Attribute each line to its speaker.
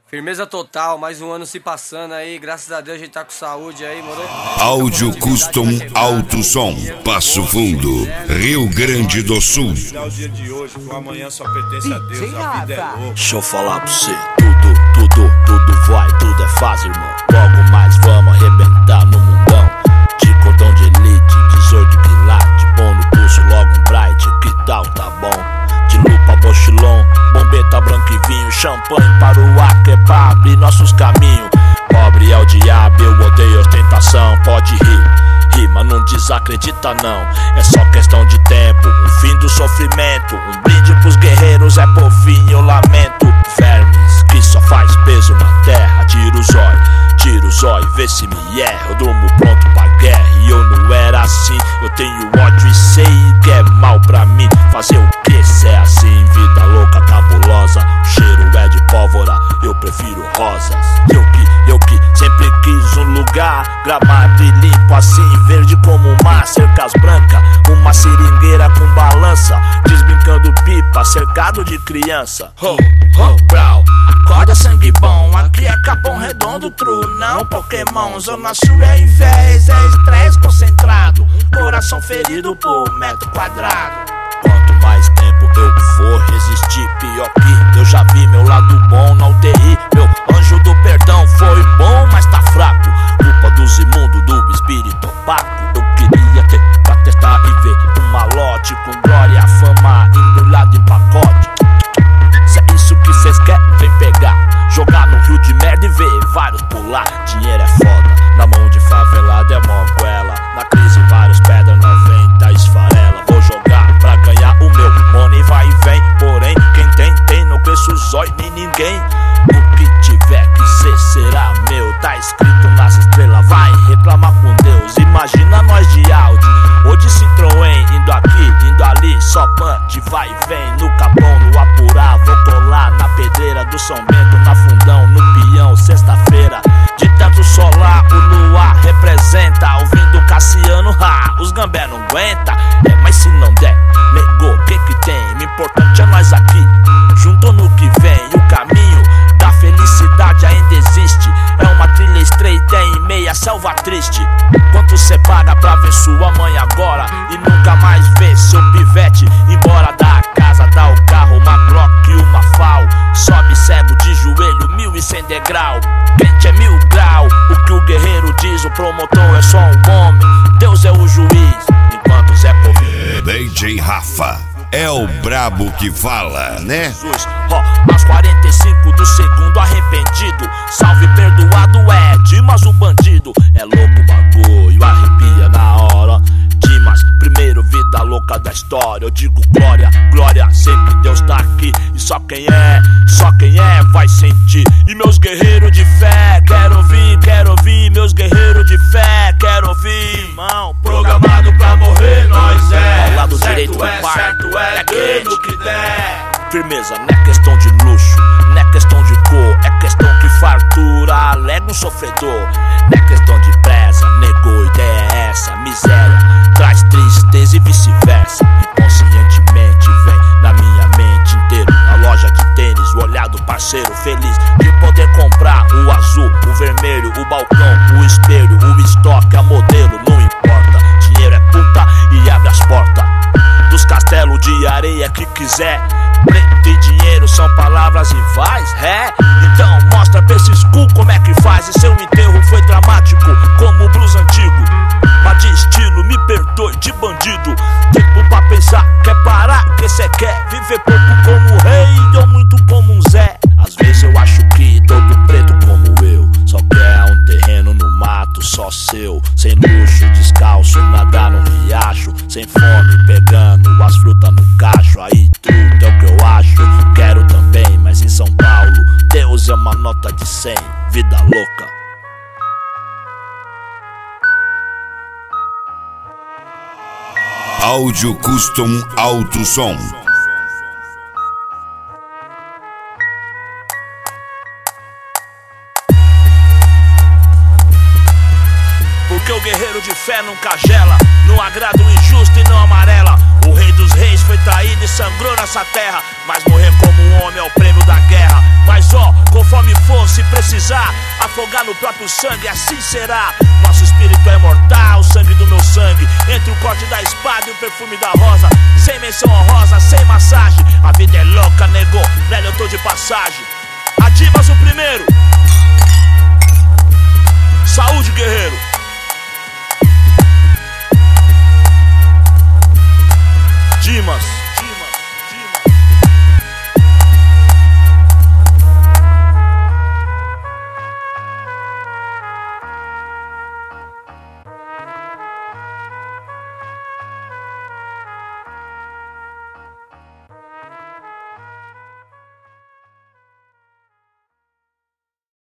Speaker 1: Firmeza total, mais um ano se passando aí, graças a Deus a gente tá com saúde aí, moro?
Speaker 2: Áudio Custom Alto Som, Passo Fundo, Rio Grande do Sul.
Speaker 3: O dia de hoje, o amanhã só pertence a Deus, a vida é louca.
Speaker 4: Deixa eu falar pra você, tudo vai, tudo é fácil, irmão. Logo mais vamos arrebentar no mundão. De cordão de elite, 18 quilates, pão no pulso, logo um bright, que tal, tá bom? De lupa, mochilão, bombeta, branco e vinho, champanhe para o ar, que é pra abrir nossos caminhos. Pobre é o diabo, eu odeio ostentação, pode rir, mas não desacredita não. É só questão de tempo, o fim do sofrimento. Um brinde pros guerreiros, é povinho, eu lamento. Vermes que só faz peso na terra, tira o zóio, vê se me erra. Eu durmo pronto pra guerra e eu não era assim. Eu tenho ódio e sei que é mal pra mim. Fazer o que se é assim? Vida louca, cabulosa. O cheiro é de pólvora, eu prefiro rosas. Eu que sempre quis um lugar gramado e limpo assim, verde como o mar, cercas brancas, uma seringueira com balança, desbrincando pipa, cercado de criança. Brau, acorda sangue bom, aqui é Capão Redondo, true, não Pokémon. Zona Sul é inveja, é estresse concentrado, um coração ferido por metro quadrado. Quanto mais tempo eu vou resistir, pior que eu já vi meu lado bom na UTI. Meu anjo do perdão foi bom, mas tá fraco. Culpa dos imundos, do espírito opaco. Eu queria ter pra testar e ver um malote com glória, fama, embrulhado em pacote. Se é isso que cês querem, vem pegar, jogar no rio de merda e ver vários pular. Dinheiro é foda, na mão de favelado é moguela. Na crise vários pedras, 90 esfarela. Vou jogar pra ganhar o meu money, vai e vem. Porém, quem tem, não cresce o zóio nem ninguém. O que tiver que ser será meu, tá escrito nas estrelas, vai reclamar com Deus. Imagina nós de Audi, ou de Citroën, indo aqui, indo ali, só punch, vai e vem. No Capão, no Apurá, vou colar na pedreira do São Bento, na Fundão, no Pião, sexta-feira. De tanto solar, o luar representa, ouvindo Cassiano, os gambé não aguenta. Mas se não der, negou, o que tem? O importante é nós aqui, junto no que vem. O caminho da felicidade ainda existe, é uma trilha estreita em meia selva triste. Quanto cê paga pra ver sua mãe agora e nunca mais ver seu pivete embora da casa, dá o carro, uma Glock e uma FAL. Sobe cego de joelho, 1100 degrau. Quente é 1000 grau, o que o guerreiro diz, o promotor é só um homem, Deus é o juiz, enquanto Zé Povinho.
Speaker 2: DJ Rafa é o brabo que fala, né?
Speaker 4: Aos 45 do segundo arrependido, salve perdoado é Dimas o bandido. É louco o bagulho, arrepia na hora. Dimas, primeiro vida louca da história. Eu digo glória, glória, sempre Deus tá aqui. E só quem é vai sentir. E meus guerreiros de fé, quero ouvir. Meus guerreiros de fé, quero ouvir. Irmão,
Speaker 3: Programado pra morrer, nós é.
Speaker 4: Ao lado
Speaker 3: certo
Speaker 4: direito do
Speaker 3: é,
Speaker 4: pai,
Speaker 3: certo é,
Speaker 4: é
Speaker 3: dê
Speaker 4: quente.
Speaker 3: no que der.
Speaker 4: Firmeza, não é questão de luxo, não é questão de cor, é questão que fartura alega um sofredor. Não é questão de pressa, negou, ideia é essa. Miséria traz tristeza e vice-versa. Inconscientemente vem na minha mente inteira. Na loja de tênis, o olhar do parceiro feliz de poder comprar o azul, o vermelho, o balcão, o espelho, o estoque, a modelo, não importa. Dinheiro é puta e abre as portas dos castelos de areia que quiser. Preto e dinheiro são palavras rivais, então mostra pra esses cu como é que faz. E seu enterro foi dramático como o blues antigo, mas de estilo, me perdoe, de bandido. Tempo pra pensar, quer parar, que cê quer viver pouco como rei ou muito como um Zé. Às vezes eu acho que todo preto como eu só quer um terreno no mato, só seu. Sem luxo, descalço, nadar no riacho, sem fome, pegando as frutas no cacho. Aí tudo é o que eu acho, quero também, mas em São Paulo Deus é uma nota de 100, vida louca.
Speaker 2: Áudio Custom Alto Som.
Speaker 4: Porque o guerreiro de fé nunca gela, não agrada o injusto e não amarela. O rei dos reis foi traído e sangrou nessa terra, mas morrer como um homem é o prêmio da guerra. Mas ó, conforme for, começar a afogar no próprio sangue, assim será. Nosso espírito é imortal, o sangue do meu sangue. Entre o corte da espada e o perfume da rosa, sem menção honrosa, sem massagem. A vida é louca, negou, nela eu tô de passagem. Adimas o primeiro. Saúde, guerreiro. Dimas.